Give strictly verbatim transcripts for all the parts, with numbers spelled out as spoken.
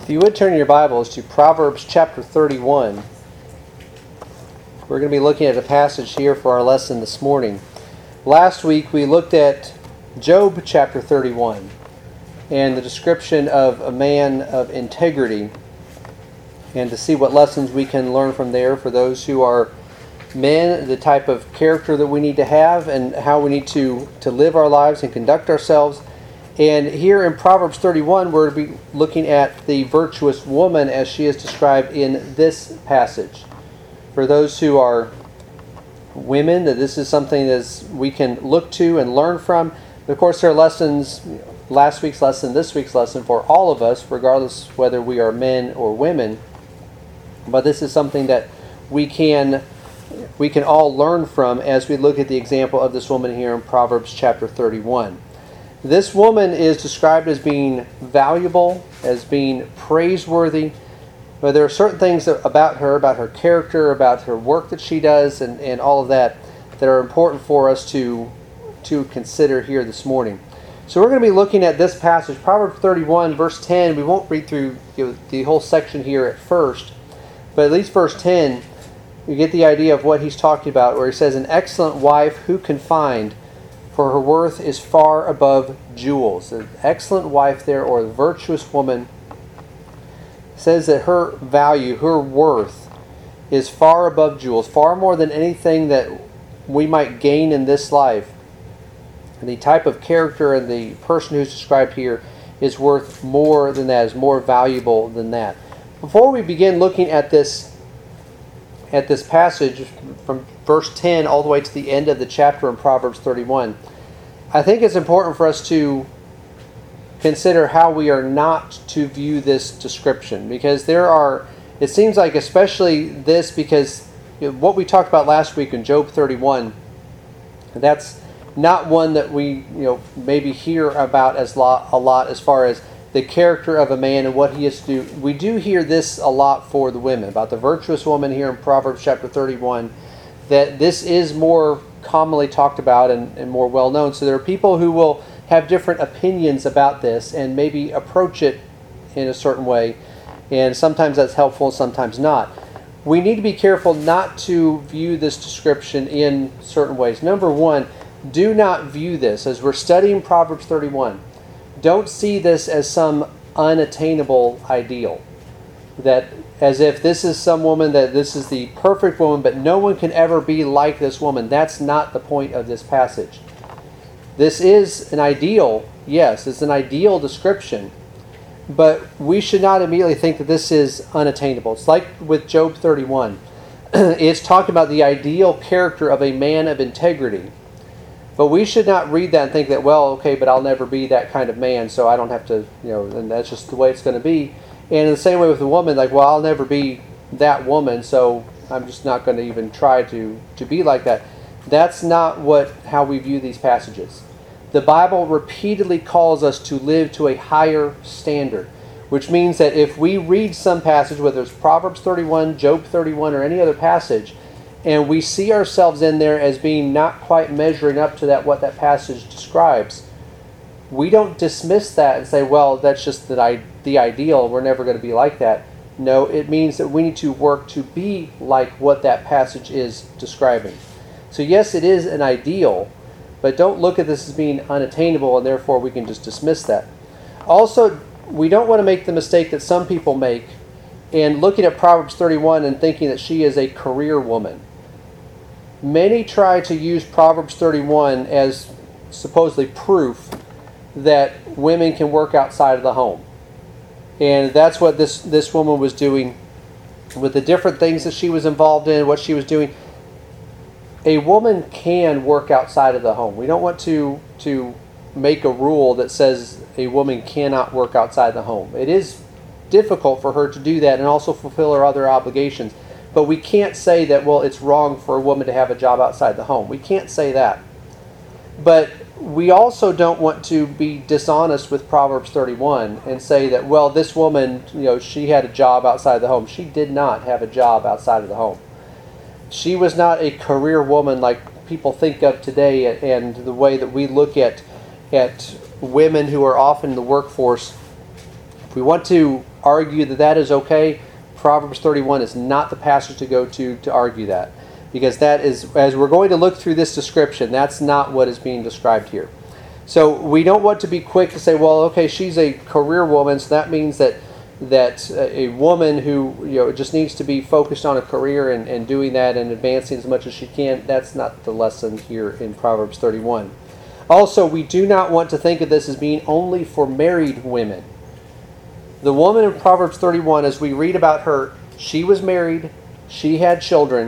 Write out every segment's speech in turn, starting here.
If you would turn your Bibles to Proverbs chapter thirty-one, we're going to be looking at a passage here for our lesson this morning. Last week we looked at Job chapter thirty-one and the description of a man of integrity, and to see what lessons we can learn from there for those who are men, the type of character that we need to have and how we need to, to live our lives and conduct ourselves. And here in Proverbs thirty-one, we're going to be looking at the virtuous woman as she is described in this passage. For those who are women, that this is something that we can look to and learn from. Of course, there are lessons, last week's lesson, this week's lesson for all of us, regardless whether we are men or women. But this is something that we can we can all learn from as we look at the example of this woman here in Proverbs chapter thirty-one. This woman is described as being valuable, as being praiseworthy, but there are certain things about her, about her character, about her work that she does, and, and all of that, that are important for us to, to consider here this morning. So we're going to be looking at this passage, Proverbs thirty-one, verse ten. We won't read through you know, the whole section here at first, but at least verse ten, you get the idea of what he's talking about, where he says, "An excellent wife who can find, for her worth is far above jewels." An excellent wife there, or a virtuous woman, says that her value, her worth, is far above jewels, far more than anything that we might gain in this life. And the type of character and the person who's described here is worth more than that, is more valuable than that. Before we begin looking at this at this passage from verse ten all the way to the end of the chapter in Proverbs thirty-one, I think it's important for us to consider how we are not to view this description, because there are, it seems like especially this, because you know, what we talked about last week in Job thirty-one, that's not one that we you know maybe hear about as lot, a lot as far as the character of a man and what he is to do. We do hear this a lot for the women, about the virtuous woman here in Proverbs chapter thirty-one, that this is more commonly talked about and, and more well known. So there are people who will have different opinions about this and maybe approach it in a certain way, and sometimes that's helpful, sometimes not. We need to be careful not to view this description in certain ways. Number one, do not view this, as we're studying Proverbs thirty-one, don't see this as some unattainable ideal, that as if this is some woman, that this is the perfect woman, but no one can ever be like this woman. That's not the point of this passage. This is an ideal, yes, it's an ideal description, but we should not immediately think that this is unattainable. It's like with Job thirty-one. It's talking about the ideal character of a man of integrity. But we should not read that and think that, well, okay, but I'll never be that kind of man, so I don't have to, you know, and that's just the way it's going to be. And in the same way with a woman, like, well, I'll never be that woman, so I'm just not going to even try to, to be like that. That's not what how we view these passages. The Bible repeatedly calls us to live to a higher standard, which means that if we read some passage, whether it's Proverbs thirty-one, Job thirty-one, or any other passage, and we see ourselves in there as being not quite measuring up to that what that passage describes, we don't dismiss that and say, well, that's just the, the ideal, we're never going to be like that. No, it means that we need to work to be like what that passage is describing. So yes, it is an ideal, but don't look at this as being unattainable and therefore we can just dismiss that. Also, we don't want to make the mistake that some people make in looking at Proverbs thirty-one and thinking that she is a career woman. Many try to use Proverbs thirty-one as supposedly proof that women can work outside of the home. And that's what this, this woman was doing with the different things that she was involved in, what she was doing. A woman can work outside of the home. We don't want to, to make a rule that says a woman cannot work outside the home. It is difficult for her to do that and also fulfill her other obligations. But we can't say that, well, it's wrong for a woman to have a job outside the home. We can't say that. But we also don't want to be dishonest with Proverbs thirty-one and say that, well, this woman, you know, she had a job outside the home. She did not have a job outside of the home. She was not a career woman like people think of today, and the way that we look at, at women who are often in the workforce. If we want to argue that that is okay, Proverbs thirty-one is not the passage to go to to argue that. Because that is, as we're going to look through this description, that's not what is being described here. So we don't want to be quick to say, well, okay, she's a career woman, so that means that that a woman who you know just needs to be focused on a career and, and doing that and advancing as much as she can. That's not the lesson here in Proverbs thirty-one. Also, we do not want to think of this as being only for married women. The woman in Proverbs thirty-one, as we read about her, she was married, she had children,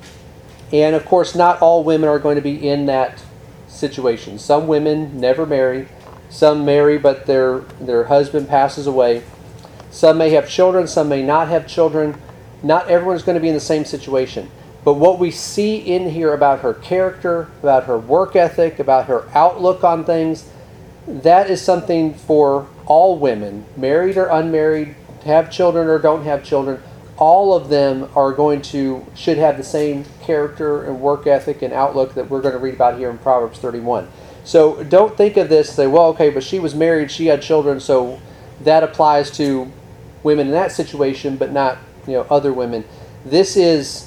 and of course not all women are going to be in that situation. Some women never marry, some marry but their their husband passes away. Some may have children, some may not have children. Not everyone's going to be in the same situation. But what we see in here about her character, about her work ethic, about her outlook on things, that is something for all women, married or unmarried, have children or don't have children. All of them are going to, should have the same character and work ethic and outlook that we're going to read about here in Proverbs thirty-one. So don't think of this, say, well, okay, but she was married, she had children, so that applies to women in that situation, but not, you know, other women. This is,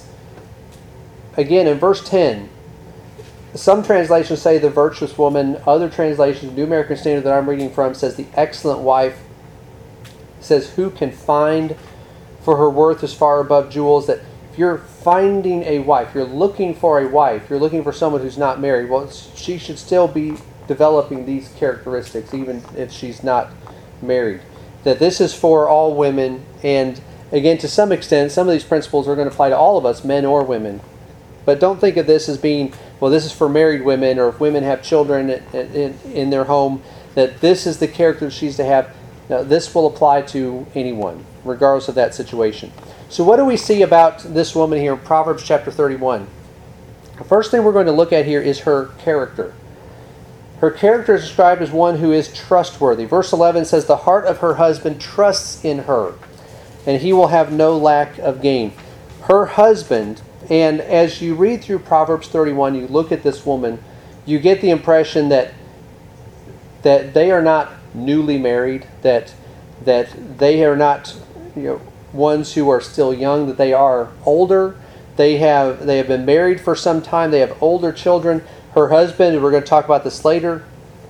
again, in verse ten, some translations say the virtuous woman. Other translations, New American Standard that I'm reading from, says the excellent wife. It says, who can find, for her worth is far above jewels. That if you're finding a wife, you're looking for a wife, you're looking for someone who's not married, well, she should still be developing these characteristics, even if she's not married. That this is for all women, and again, to some extent, some of these principles are going to apply to all of us, men or women. But don't think of this as being, well, this is for married women, or if women have children in, in, in their home, that this is the character she's to have. Now, this will apply to anyone, regardless of that situation. So what do we see about this woman here in Proverbs chapter thirty-one? The first thing we're going to look at here is her character. Her character is described as one who is trustworthy. Verse eleven says, the heart of her husband trusts in her, and he will have no lack of gain. Her husband, and as you read through Proverbs thirty-one, you look at this woman, you get the impression that that they are not newly married, that that they are not, you know, ones who are still young, that they are older. They have they have been married for some time. They have older children. Her husband, and we're going to talk about this later,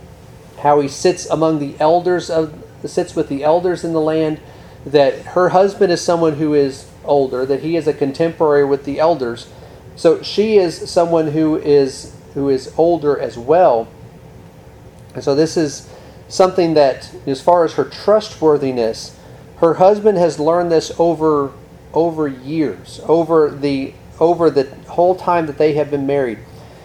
how he sits among the elders of sits with the elders in the land. That her husband is someone who is older, that he is a contemporary with the elders. So she is someone who is who is older as well. And so this is something that, as far as her trustworthiness, her husband has learned this over over years, over the over the whole time that they have been married.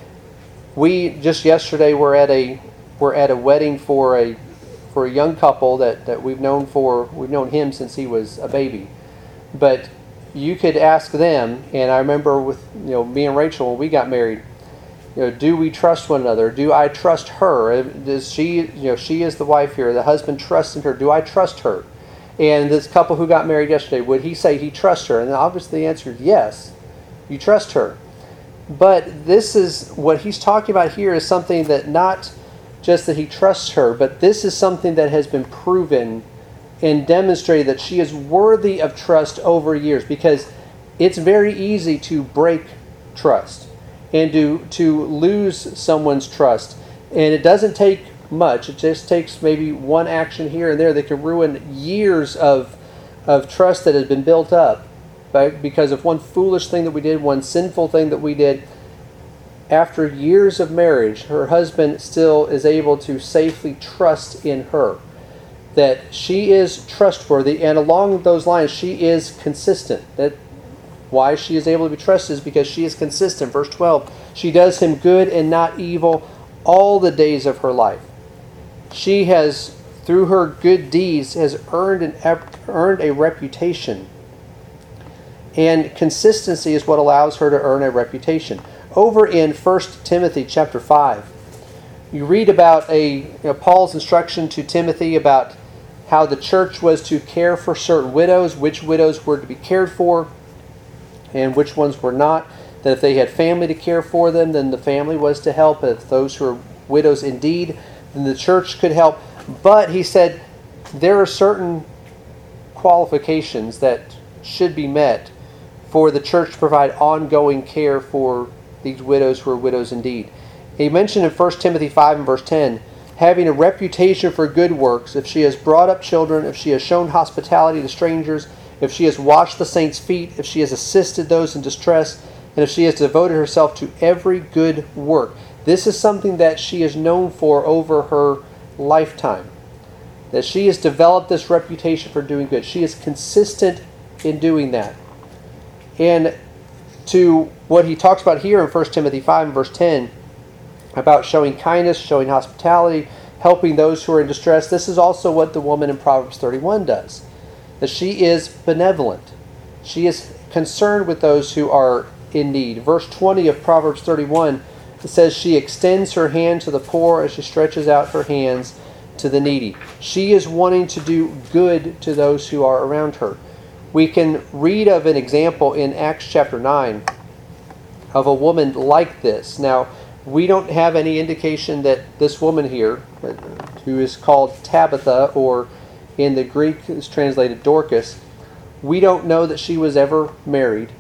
We just yesterday were at a were at a wedding for a for a young couple that, that we've known for we've known him since he was a baby. But you could ask them, and I remember with you know me and Rachel when we got married, you know, do we trust one another? Do I trust her? Does she you know she is the wife here, the husband trusts in her. Do I trust her? And this couple who got married yesterday, would he say he trusts her? And obviously the answer is yes, you trust her. But this is what he's talking about here is something that not just that he trusts her, but this is something that has been proven and demonstrated that she is worthy of trust over years, because it's very easy to break trust and to, to lose someone's trust. And it doesn't take much. It just takes maybe one action here and there that can ruin years of, of trust that has been built up. But because of one foolish thing that we did, one sinful thing that we did. After years of marriage, her husband still is able to safely trust in her. That she is trustworthy, and along those lines, she is consistent. That why she is able to be trusted is because she is consistent. Verse twelve, she does him good and not evil all the days of her life. She has, through her good deeds, has earned an earned a reputation. And consistency is what allows her to earn a reputation. Over in First Timothy chapter five, you read about a you know, Paul's instruction to Timothy about how the church was to care for certain widows, which widows were to be cared for, and which ones were not. That if they had family to care for them, then the family was to help. If those who are widows indeed, then the church could help. But he said there are certain qualifications that should be met for the church to provide ongoing care for these widows who are widows indeed. He mentioned in First Timothy five and verse ten, having a reputation for good works, if she has brought up children, if she has shown hospitality to strangers, if she has washed the saints' feet, if she has assisted those in distress, and if she has devoted herself to every good work. This is something that she is known for over her lifetime. That she has developed this reputation for doing good. She is consistent in doing that. And to what he talks about here in First Timothy five and verse ten, about showing kindness, showing hospitality, helping those who are in distress, this is also what the woman in Proverbs thirty-one does. That she is benevolent. She is concerned with those who are in need. Verse twenty of Proverbs thirty-one, it says, she extends her hand to the poor as she stretches out her hands to the needy. She is wanting to do good to those who are around her. We can read of an example in Acts chapter nine of a woman like this. Now, we don't have any indication that this woman here, who is called Tabitha, or in the Greek is translated Dorcas, we don't know that she was ever married,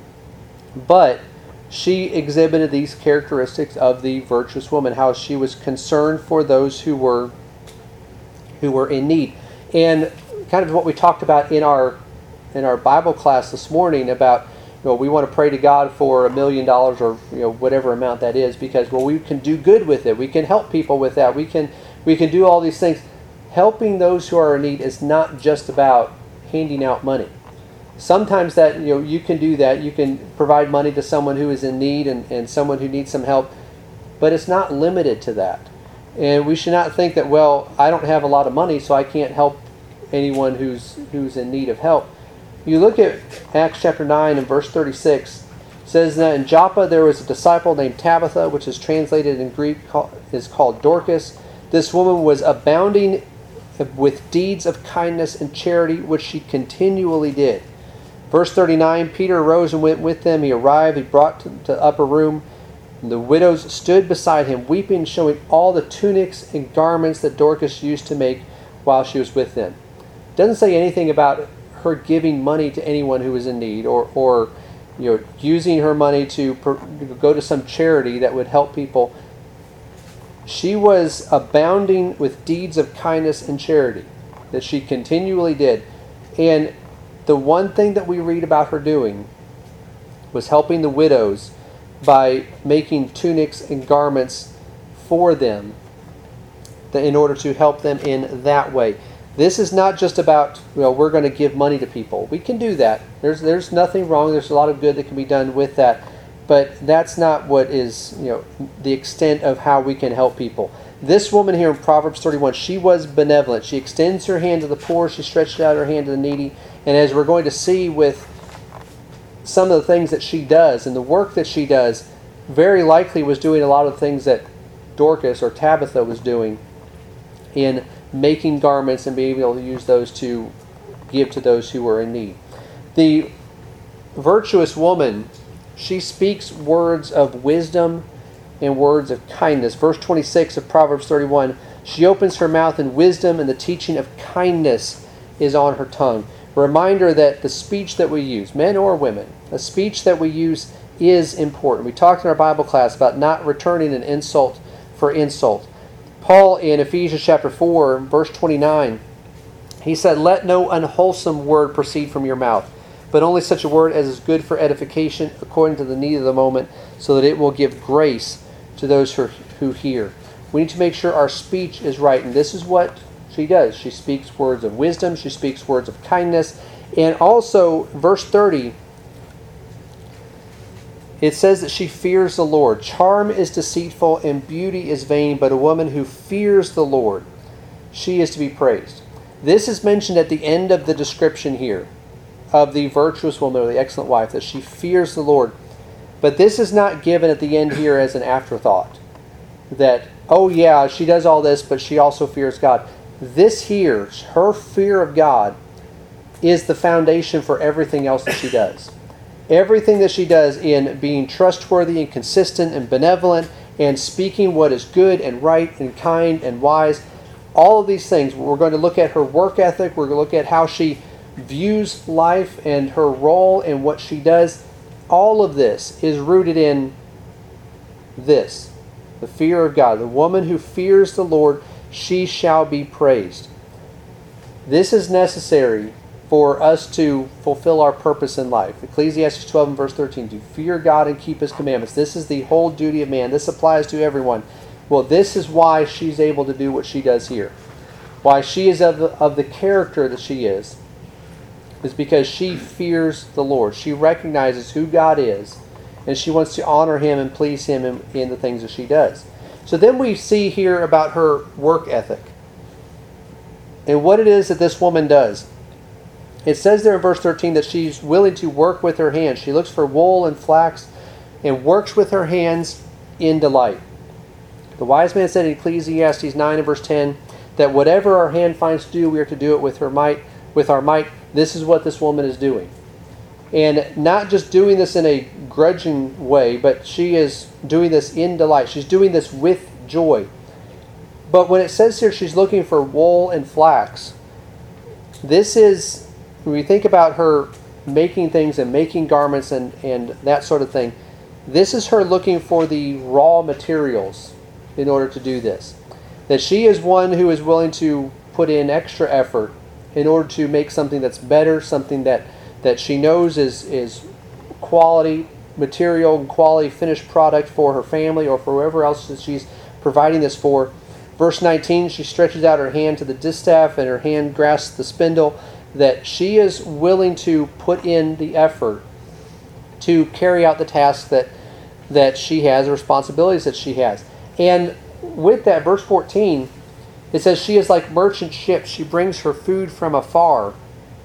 but she exhibited these characteristics of the virtuous woman, how she was concerned for those who were who were in need. And kind of what we talked about in our in our Bible class this morning about, you know, we want to pray to God for a million dollars or, you know, whatever amount that is, because, well, we can do good with it. We can help people with that. We can we can do all these things. Helping those who are in need is not just about handing out money. Sometimes that, you know, you can do that. You can provide money to someone who is in need and, and someone who needs some help, but it's not limited to that. And we should not think that, well, I don't have a lot of money, so I can't help anyone who's who's in need of help. You look at Acts chapter nine and verse thirty-six. It says that in Joppa there was a disciple named Tabitha, which is translated in Greek is called Dorcas. This woman was abounding with deeds of kindness and charity, which she continually did. Verse thirty-nine, Peter arose and went with them. He arrived, he brought to the upper room. And the widows stood beside him, weeping, showing all the tunics and garments that Dorcas used to make while she was with them. It doesn't say anything about her giving money to anyone who was in need, or, or you know, using her money to per, go to some charity that would help people. She was abounding with deeds of kindness and charity that she continually did. And the one thing that we read about her doing was helping the widows by making tunics and garments for them in order to help them in that way. This is not just about, well, we're going to give money to people. We can do that. There's there's nothing wrong. There's a lot of good that can be done with that. But that's not what is, you know, the extent of how we can help people. This woman here in Proverbs thirty-one, she was benevolent. She extends her hand to the poor. She stretched out her hand to the needy. And as we're going to see with some of the things that she does and the work that she does, very likely was doing a lot of things that Dorcas or Tabitha was doing in making garments and being able to use those to give to those who were in need. The virtuous woman, she speaks words of wisdom and words of kindness. Verse twenty-six of Proverbs thirty-one, she opens her mouth in wisdom, and the teaching of kindness is on her tongue. A reminder that the speech that we use, men or women, the speech that we use is important. We talked in our Bible class about not returning an insult for insult. Paul in Ephesians chapter four, verse twenty-nine, he said, let no unwholesome word proceed from your mouth, but only such a word as is good for edification according to the need of the moment, so that it will give grace to those who, who hear. We need to make sure our speech is right, and this is what she does. She speaks words of wisdom, she speaks words of kindness, and also, verse thirty, it says that she fears the Lord. Charm is deceitful and beauty is vain, but a woman who fears the Lord, she is to be praised. This is mentioned at the end of the description here of the virtuous woman or the excellent wife, that she fears the Lord. But this is not given at the end here as an afterthought. That, oh yeah, she does all this, but she also fears God. This here, her fear of God, is the foundation for everything else that she does. Everything that she does in being trustworthy and consistent and benevolent and speaking what is good and right and kind and wise, all of these things, we're going to look at her work ethic, we're going to look at how she views life and her role and what she does, all of this is rooted in this, the fear of God. The woman who fears the Lord, she shall be praised. This is necessary for us to fulfill our purpose in life. Ecclesiastes twelve and verse thirteen, to fear God and keep His commandments. This is the whole duty of man. This applies to everyone. Well, this is why she's able to do what she does here. Why she is of the, of the character that she is, is because she fears the Lord. She recognizes who God is, and she wants to honor Him and please Him in, in the things that she does. So then we see here about her work ethic and what it is that this woman does. It says there in verse thirteen that she's willing to work with her hands. She looks for wool and flax and works with her hands in delight. The wise man said in Ecclesiastes nine and verse ten that whatever our hand finds to do, we are to do it with her might, with our might. This is what this woman is doing. And not just doing this in a grudging way, but she is doing this in delight. She's doing this with joy. But when it says here she's looking for wool and flax, this is, when we think about her making things and making garments and, and that sort of thing, this is her looking for the raw materials in order to do this. That she is one who is willing to put in extra effort in order to make something that's better, something that, that she knows is, is quality material and quality finished product for her family or for whoever else that she's providing this for. Verse nineteen, she stretches out her hand to the distaff and her hand grasps the spindle, that she is willing to put in the effort to carry out the tasks that, that she has, the responsibilities that she has. And with that, verse fourteen, it says she is like merchant ships. She brings her food from afar.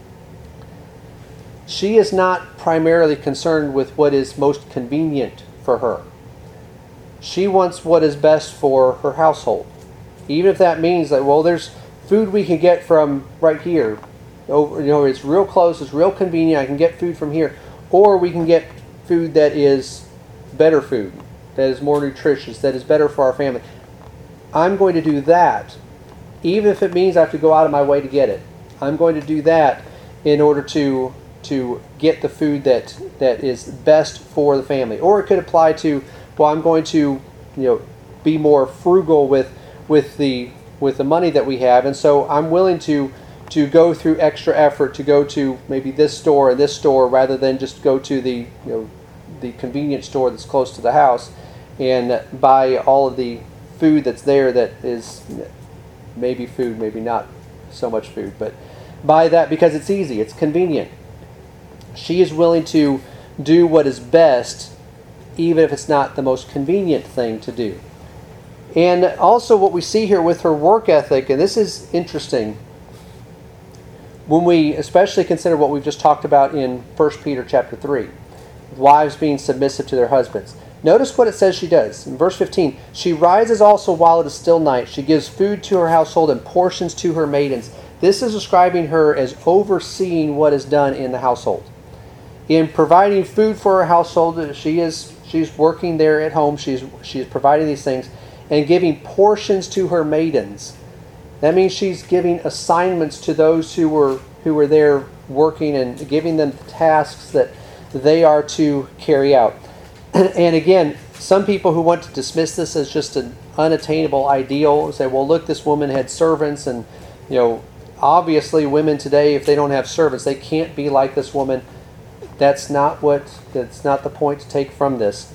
She is not primarily concerned with what is most convenient for her. She wants what is best for her household. Even if that means that, well, there's food we can get from right here. Over, you know, it's real close, it's real convenient, I can get food from here. Or we can get food that is better food, that is more nutritious, that is better for our family. I'm going to do that, even if it means I have to go out of my way to get it. I'm going to do that in order to to get the food that that is best for the family. Or it could apply to, well, I'm going to, you know, be more frugal with with the with the money that we have, and so I'm willing to to go through extra effort to go to maybe this store or this store rather than just go to the, you know, the convenience store that's close to the house and buy all of the food that's there that is maybe food, maybe not so much food, but buy that because it's easy, it's convenient. She is willing to do what is best even if it's not the most convenient thing to do. And also what we see here with her work ethic, and this is interesting, when we especially consider what we've just talked about in First Peter chapter three, wives being submissive to their husbands. Notice what it says she does. In verse fifteen, she rises also while it is still night. She gives food to her household and portions to her maidens. This is describing her as overseeing what is done in the household. In providing food for her household, she is she's working there at home. She's she's providing these things and giving portions to her maidens. That means she's giving assignments to those who were who were there working and giving them tasks that they are to carry out. And again, some people who want to dismiss this as just an unattainable ideal say, well, look, this woman had servants, and, you know, obviously women today, if they don't have servants, they can't be like this woman. That's not what that's not the point to take from this.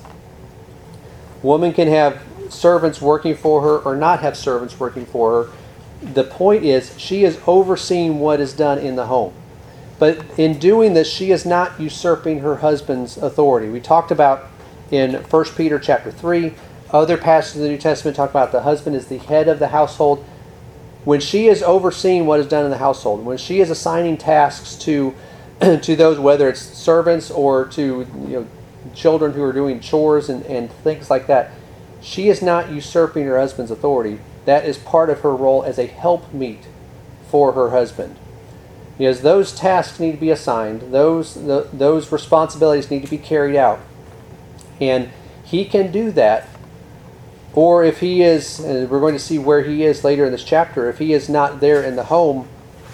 Woman can have servants working for her or not have servants working for her. The point is, she is overseeing what is done in the home. But in doing this, she is not usurping her husband's authority. We talked about in First Peter chapter three, other passages of the New Testament talk about the husband is the head of the household. When she is overseeing what is done in the household, when she is assigning tasks to to those, whether it's servants or to, you know, children who are doing chores and, and things like that, she is not usurping her husband's authority. That is part of her role as a helpmeet for her husband. Because those tasks need to be assigned, those the, those responsibilities need to be carried out. And he can do that. Or if he is, and we're going to see where he is later in this chapter, if he is not there in the home,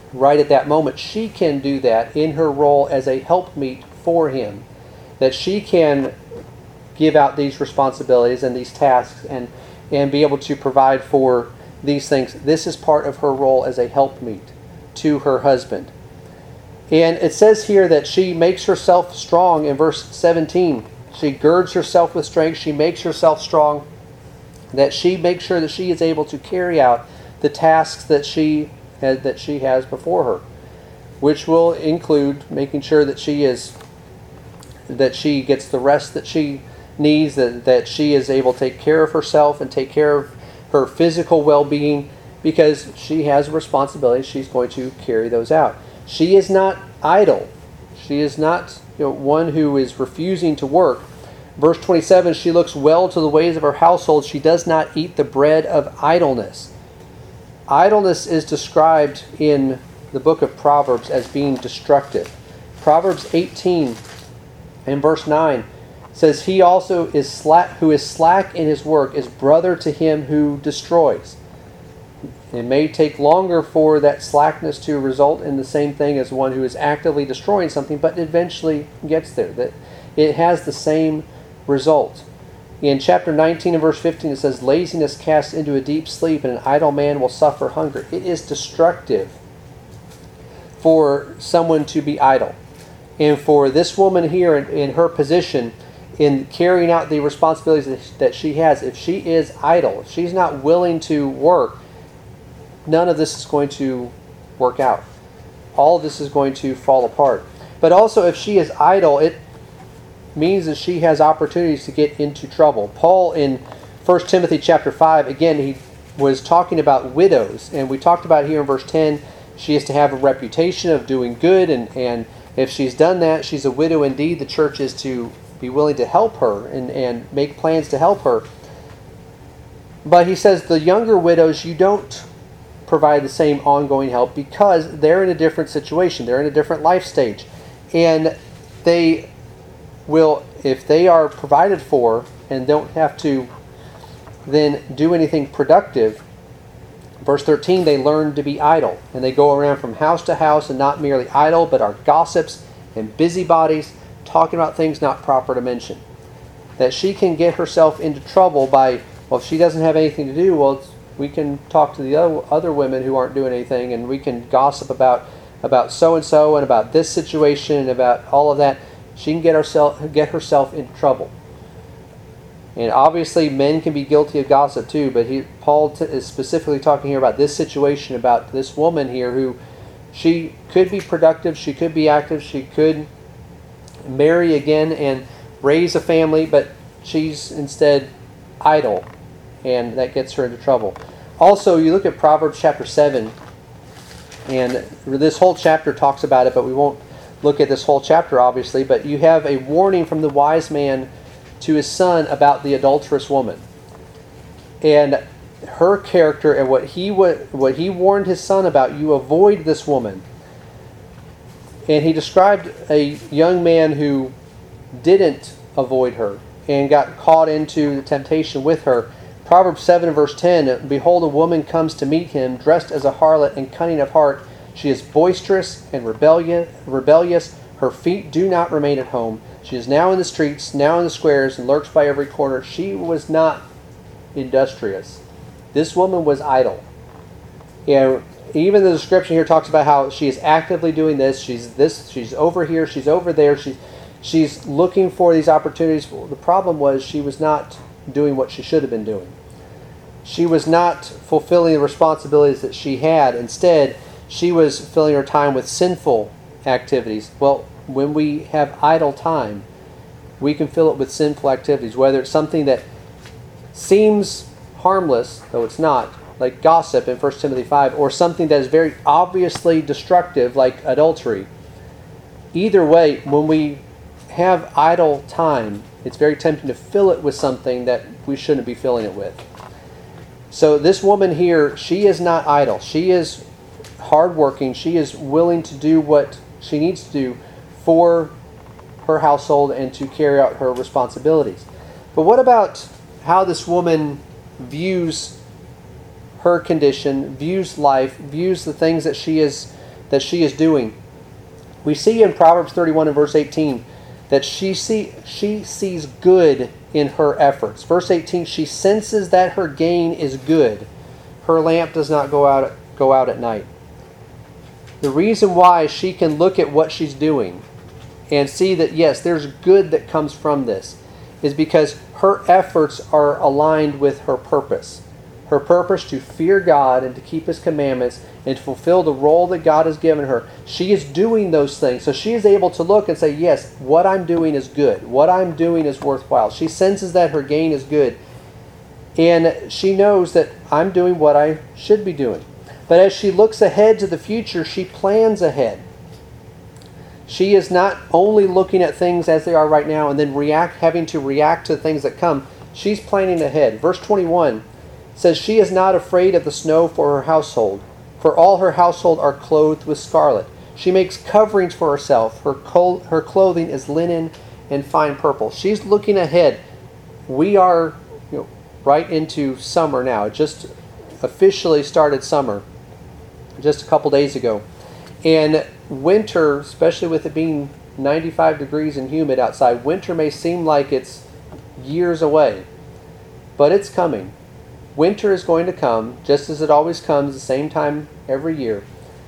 right at that moment, she can do that in her role as a helpmeet for him. That she can give out these responsibilities and these tasks and, and be able to provide for these things. This is part of her role as a helpmeet to her husband. And it says here that she makes herself strong in verse seventeen. She girds herself with strength. She makes herself strong. That she makes sure that she is able to carry out the tasks that she has, that she has before her, which will include making sure that she is that she gets the rest that she needs, that, that she is able to take care of herself and take care of her physical well-being, because she has a responsibility. She's going to carry those out. She is not idle. She is not, you know, one who is refusing to work. Verse twenty-seven, she looks well to the ways of her household. She does not eat the bread of idleness. Idleness is described in the book of Proverbs as being destructive. Proverbs eighteen and verse nine says, he also is slack, who is slack in his work is brother to him who destroys. It may take longer for that slackness to result in the same thing as one who is actively destroying something, but eventually gets there. That it has the same result. In chapter nineteen and verse fifteen, it says, laziness casts into a deep sleep, and an idle man will suffer hunger. It is destructive for someone to be idle. And for this woman here in, in her position, in carrying out the responsibilities that she has, if she is idle, if she's not willing to work, none of this is going to work out. All of this is going to fall apart. But also, if she is idle, it means that she has opportunities to get into trouble. Paul in First Timothy chapter five, again, he was talking about widows. And we talked about here in verse ten, she is to have a reputation of doing good. And, and if she's done that, she's a widow indeed. The church is to be willing to help her and, and make plans to help her. But he says the younger widows, you don't provide the same ongoing help because they're in a different situation. They're in a different life stage. And they will, if they are provided for and don't have to then do anything productive, verse thirteen, they learn to be idle. And they go around from house to house and not merely idle, but are gossips and busybodies, talking about things not proper to mention. That she can get herself into trouble by, well, if she doesn't have anything to do, well, it's, we can talk to the other, other women who aren't doing anything, and we can gossip about about so-and-so and about this situation and about all of that. She can get herself, get herself into trouble. And obviously men can be guilty of gossip too, but he, Paul t- is specifically talking here about this situation, about this woman here who, she could be productive, she could be active, she could marry again and raise a family, but she's instead idle, and that gets her into trouble. Also, you look at Proverbs chapter seven, and this whole chapter talks about it, but we won't look at this whole chapter, obviously, but you have a warning from the wise man to his son about the adulterous woman. And her character and what he would, what he warned his son about, you avoid this woman. And he described a young man who didn't avoid her and got caught into the temptation with her. Proverbs seven verse ten, behold, a woman comes to meet him, dressed as a harlot and cunning of heart. She is boisterous and rebellious. rebellious. Her feet do not remain at home. She is now in the streets, now in the squares, and lurks by every corner. She was not industrious. This woman was idle. And even the description here talks about how she is actively doing this. She's this. She's over here. She's over there. She's she's looking for these opportunities. Well, the problem was she was not doing what she should have been doing. She was not fulfilling the responsibilities that she had. Instead, she was filling her time with sinful activities. Well, when we have idle time, we can fill it with sinful activities, whether it's something that seems harmless, though it's not, like gossip in First Timothy five, or something that is very obviously destructive, like adultery. Either way, when we have idle time, it's very tempting to fill it with something that we shouldn't be filling it with. So this woman here, she is not idle. She is hardworking. She is willing to do what she needs to do for her household and to carry out her responsibilities. But what about how this woman views her condition, views life, views the things that she is that she is doing. We see in Proverbs thirty-one and verse eighteen that she see she sees good in her efforts. Verse eighteen, she senses that her gain is good. Her lamp does not go out go out at night. The reason why she can look at what she's doing and see that, yes, there's good that comes from this, is because her efforts are aligned with her purpose. Her purpose to fear God and to keep His commandments and to fulfill the role that God has given her. She is doing those things. So she is able to look and say, yes, what I'm doing is good. What I'm doing is worthwhile. She senses that her gain is good. And she knows that I'm doing what I should be doing. But as she looks ahead to the future, she plans ahead. She is not only looking at things as they are right now and then react, having to react to things that come. She's planning ahead. Verse twenty-one says, she is not afraid of the snow for her household, for all her household are clothed with scarlet. She makes coverings for herself. Her, col- her clothing is linen and fine purple. She's looking ahead. We are you know, right into summer now. It just officially started summer just a couple days ago. And winter, especially with it being ninety-five degrees and humid outside, winter may seem like it's years away, but it's coming. Winter is going to come, just as it always comes, the same time every year.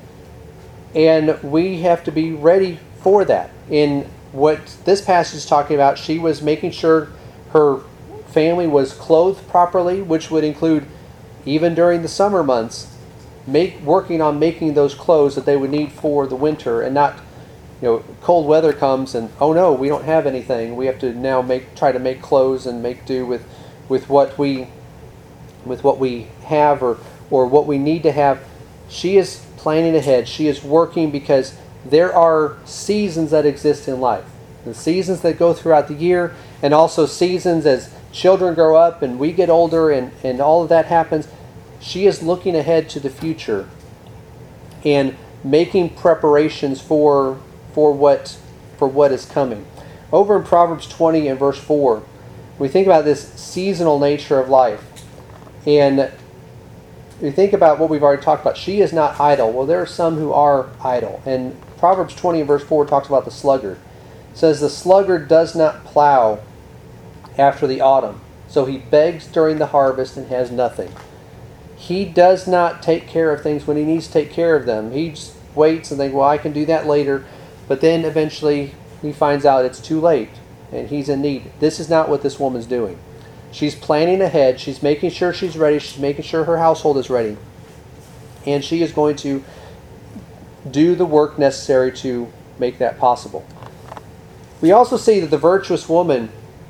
And we have to be ready for that. In what this passage is talking about, she was making sure her family was clothed properly, which would include, even during the summer months, make working on making those clothes that they would need for the winter, and not, you know, cold weather comes and, oh no, we don't have anything. We have to now make try to make clothes and make do with with what we with what we have or or what we need to have. She is planning ahead. She is working because there are seasons that exist in life. The seasons that go throughout the year, and also seasons as children grow up and we get older and, and all of that happens. She is looking ahead to the future and making preparations for for what for what is coming. Over in Proverbs twenty and verse four, we think about this seasonal nature of life. And we think about what we've already talked about. She is not idle. Well, there are some who are idle. And Proverbs twenty and verse four talks about the sluggard. It says, the sluggard does not plow after the autumn, so he begs during the harvest and has nothing. He does not take care of things when he needs to take care of them. He just waits and thinks, well, I can do that later. But then eventually he finds out it's too late and he's in need. This is not what this woman's doing. She's planning ahead. She's making sure she's ready. She's making sure her household is ready. And she is going to do the work necessary to make that possible. We also see that the virtuous woman,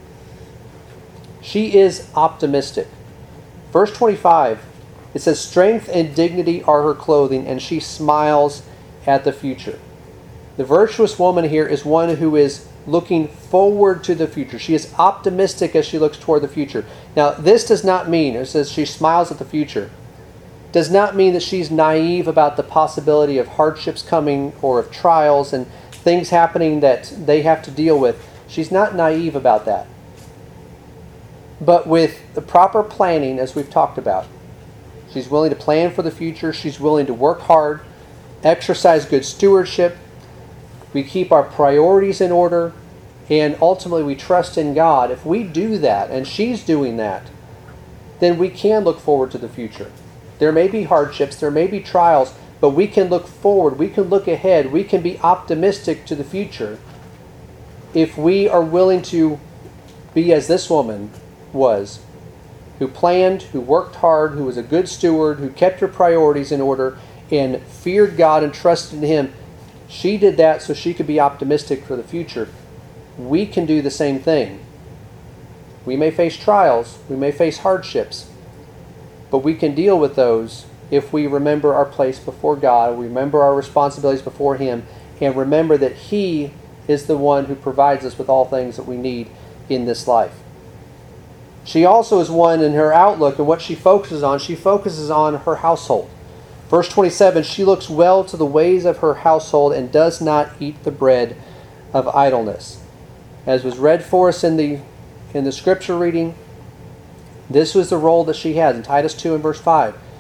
she is optimistic. Verse twenty-five, it says, strength and dignity are her clothing, and she smiles at the future. The virtuous woman here is one who is looking forward to the future. She is optimistic as she looks toward the future. Now, this does not mean, it says she smiles at the future, does not mean that she's naive about the possibility of hardships coming or of trials and things happening that they have to deal with. She's not naive about that. But with the proper planning, as we've talked about, she's willing to plan for the future. She's willing to work hard, exercise good stewardship. We keep our priorities in order, and ultimately we trust in God. If we do that, and she's doing that, then we can look forward to the future. There may be hardships, there may be trials, but we can look forward, we can look ahead, we can be optimistic to the future if we are willing to be as this woman was, who planned, who worked hard, who was a good steward, who kept her priorities in order, and feared God and trusted in Him. She did that so she could be optimistic for the future. We can do the same thing. We may face trials, we may face hardships, but we can deal with those if we remember our place before God, we remember our responsibilities before Him, and remember that He is the one who provides us with all things that we need in this life. She also is one in her outlook and what she focuses on. She focuses on her household. Verse twenty-seven, she looks well to the ways of her household and does not eat the bread of idleness. As was read for us in the in the scripture reading, this was the role that she has in Titus two and verse five.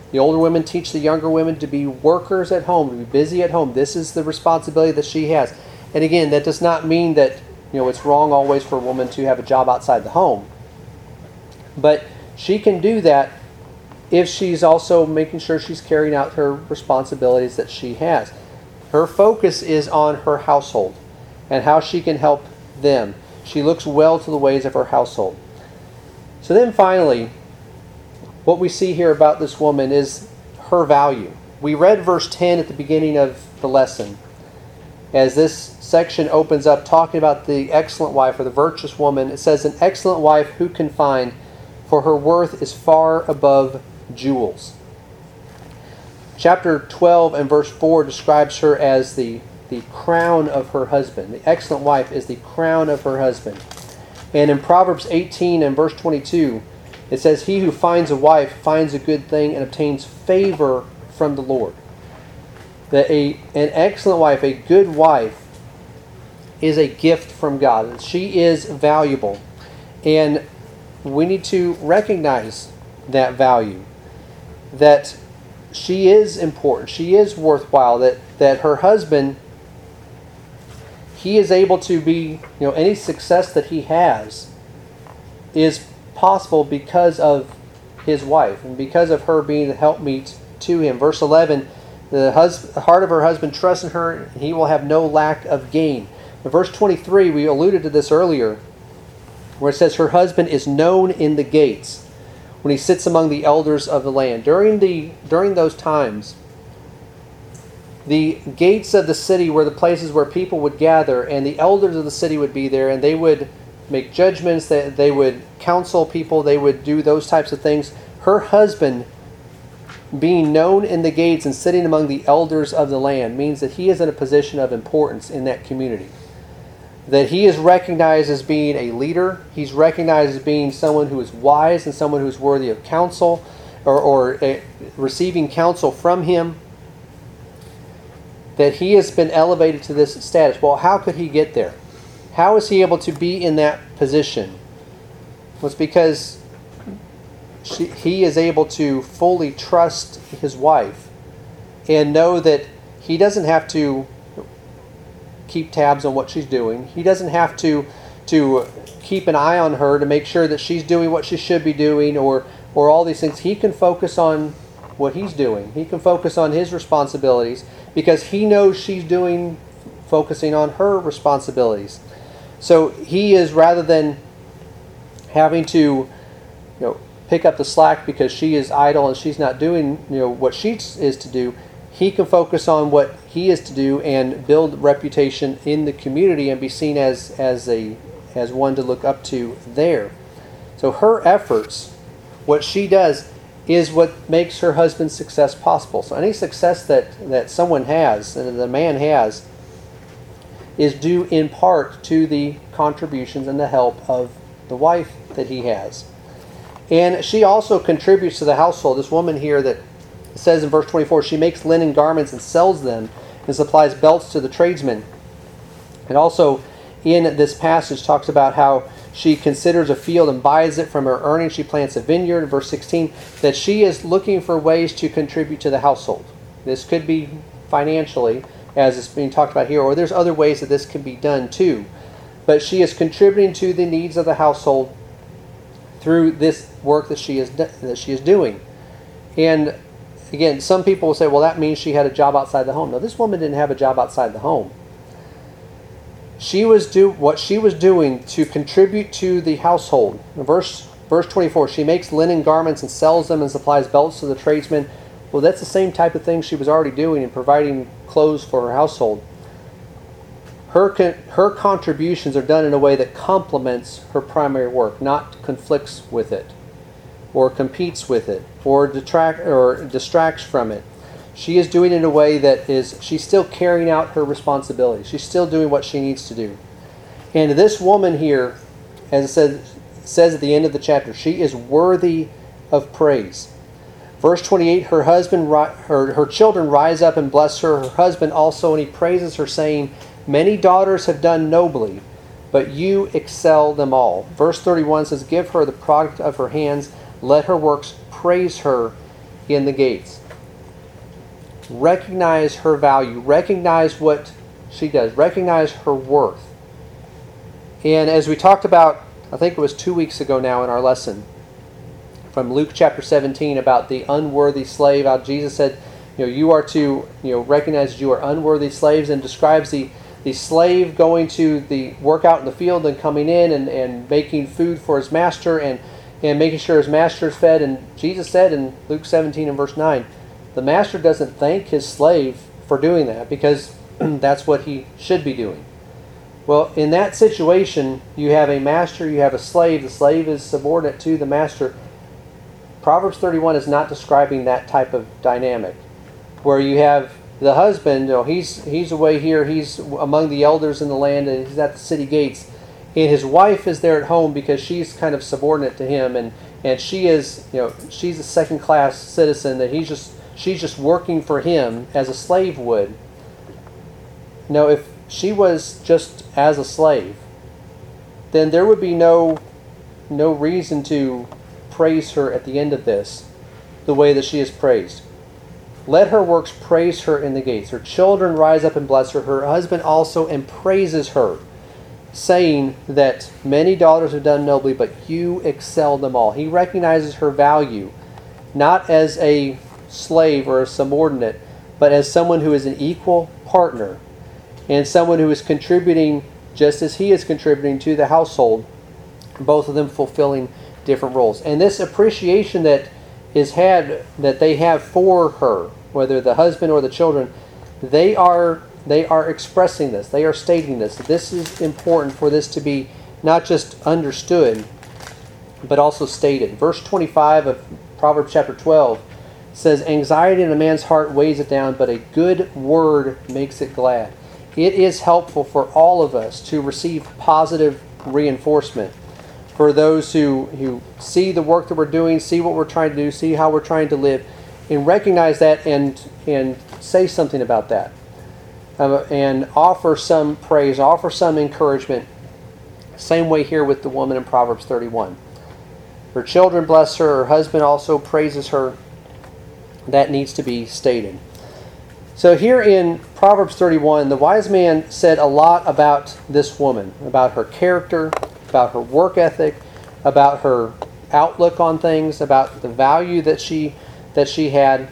The older women teach the younger women to be workers at home, to be busy at home. This is the responsibility that she has. And again, that does not mean that, you know, it's wrong always for a woman to have a job outside the home. But she can do that if she's also making sure she's carrying out her responsibilities that she has. Her focus is on her household and how she can help them. She looks well to the ways of her household. So then finally, what we see here about this woman is her value. We read verse ten at the beginning of the lesson, as this section opens up talking about the excellent wife or the virtuous woman. It says, an excellent wife who can find, for her worth is far above jewels. Chapter twelve and verse four describes her as the, the crown of her husband. The excellent wife is the crown of her husband. And in Proverbs eighteen and verse twenty-two, it says, he who finds a wife finds a good thing and obtains favor from the Lord. That a, an excellent wife, a good wife, is a gift from God. She is valuable. And we need to recognize that value. That she is important. She is worthwhile. That, that her husband, he is able to be, you know, any success that he has is possible because of his wife and because of her being the helpmeet to him. Verse eleven, the, hus- the heart of her husband trusts in her, and he will have no lack of gain. In verse twenty-three, we alluded to this earlier, where it says her husband is known in the gates when he sits among the elders of the land. During the during those times, the gates of the city were the places where people would gather, and the elders of the city would be there, and they would make judgments, that they would counsel people, they would do those types of things. Her husband being known in the gates and sitting among the elders of the land means that he is in a position of importance in that community. That he is recognized as being a leader, he's recognized as being someone who is wise and someone who is worthy of counsel, or, or uh, receiving counsel from him. That he has been elevated to this status. Well, how could he get there? How is he able to be in that position? Well, it's because she, he is able to fully trust his wife and know that he doesn't have to keep tabs on what she's doing. He doesn't have to to keep an eye on her to make sure that she's doing what she should be doing, or or all these things. He can focus on what he's doing. He can focus on his responsibilities because he knows she's doing, focusing on her responsibilities. So he is, rather than having to, you know, pick up the slack because she is idle and she's not doing, you know, what she is to do, he can focus on what he is to do and build reputation in the community and be seen as as a as one to look up to there. So her efforts, what she does, is what makes her husband's success possible. So any success that, that someone has, and the man has, is due in part to the contributions and the help of the wife that he has. And she also contributes to the household. This woman here that says in verse twenty-four, she makes linen garments and sells them and supplies belts to the tradesmen. And also in this passage talks about how she considers a field and buys it from her earnings. She plants a vineyard. In verse sixteen, that she is looking for ways to contribute to the household. This could be financially, as it's being talked about here, or there's other ways that this can be done too. But she is contributing to the needs of the household through this work that she is that she is doing. And again, some people will say, well, that means she had a job outside the home. No, this woman didn't have a job outside the home. She was do what she was doing to contribute to the household. In verse verse twenty-four, she makes linen garments and sells them and supplies belts to the tradesmen. Well, that's the same type of thing she was already doing in providing clothes for her household. Her her contributions are done in a way that complements her primary work, not conflicts with it, or competes with it, or detract or distracts from it. She is doing it in a way that is, she's still carrying out her responsibilities. She's still doing what she needs to do. And this woman here, as it says, says at the end of the chapter, she is worthy of praise. Verse twenty-eight, her husband, her, her children rise up and bless her. Her husband also, and he praises her, saying, many daughters have done nobly, but you excel them all. Verse thirty-one says, give her the product of her hands. Let her works praise her in the gates. Recognize her value. Recognize what she does. Recognize her worth. And as we talked about, I think it was two weeks ago now in our lesson, from Luke chapter seventeen, about the unworthy slave, how Jesus said, you know, you are to, you know, recognize that you are unworthy slaves, and describes the, the slave going to the work out in the field and coming in and, and making food for his master and, and making sure his master is fed. And Jesus said in Luke seventeen and verse nine, the master doesn't thank his slave for doing that, because that's what he should be doing. Well, in that situation, you have a master, you have a slave. The slave is subordinate to the master. Proverbs thirty-one is not describing that type of dynamic, where you have the husband, you know, he's he's away here, he's among the elders in the land, and he's at the city gates, and his wife is there at home because she's kind of subordinate to him, and, and she is, you know, she's a second-class citizen, that he's just she's just working for him as a slave would. No, if she was just as a slave, then there would be no no reason to praise her at the end of this the way that she is praised. Let her works praise her in the gates. Her children rise up and bless her. Her husband also and praises her, saying that many daughters have done nobly, but you excel them all. He recognizes her value, not as a slave or a subordinate, but as someone who is an equal partner, and someone who is contributing just as he is contributing to the household, both of them fulfilling different roles. And this appreciation that is had, that they have for her, whether the husband or the children, they are they are expressing this. They are stating this. This is important for this to be not just understood, but also stated. Verse twenty-five of Proverbs chapter twelve says, anxiety in a man's heart weighs it down, but a good word makes it glad. It is helpful for all of us to receive positive reinforcement. For those who, who see the work that we're doing, see what we're trying to do, see how we're trying to live, and recognize that and and say something about that. Uh, and offer some praise, offer some encouragement. Same way here with the woman in Proverbs thirty-one. Her children bless her, her husband also praises her. That needs to be stated. So here in Proverbs thirty-one, the wise man said a lot about this woman, about her character, about her work ethic, about her outlook on things, about the value that she that she had.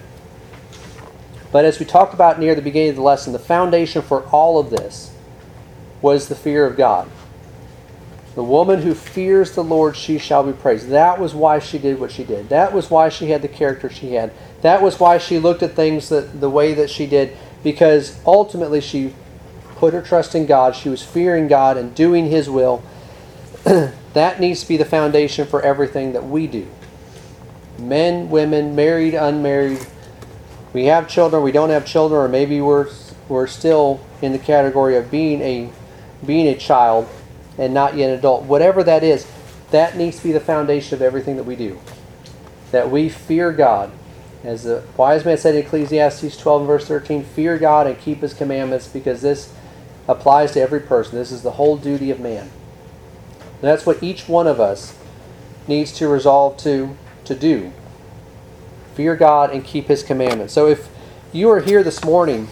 But as we talked about near the beginning of the lesson, the foundation for all of this was the fear of God. The woman who fears the Lord, she shall be praised. That was why she did what she did. That was why she had the character she had. That was why she looked at things that, the way that she did, because ultimately she put her trust in God. She was fearing God and doing His will. That needs to be the foundation for everything that we do. Men, women, married, unmarried. We have children, we don't have children, or maybe we're we're still in the category of being a being a child and not yet an adult. Whatever that is, that needs to be the foundation of everything that we do. That we fear God. As the wise man said in Ecclesiastes twelve and verse thirteen, fear God and keep His commandments, because this applies to every person. This is the whole duty of man. And that's what each one of us needs to resolve to, to do. Fear God and keep His commandments. So if you are here this morning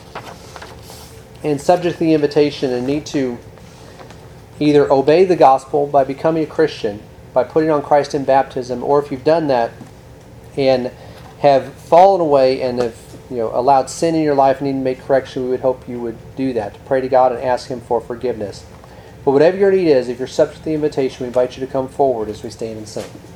and subject to the invitation and need to either obey the gospel by becoming a Christian, by putting on Christ in baptism, or if you've done that and have fallen away and have you know allowed sin in your life and need to make correction, we would hope you would do that, to pray to God and ask Him for forgiveness. But whatever your need is, if you're subject to the invitation, we invite you to come forward as we stand and sing.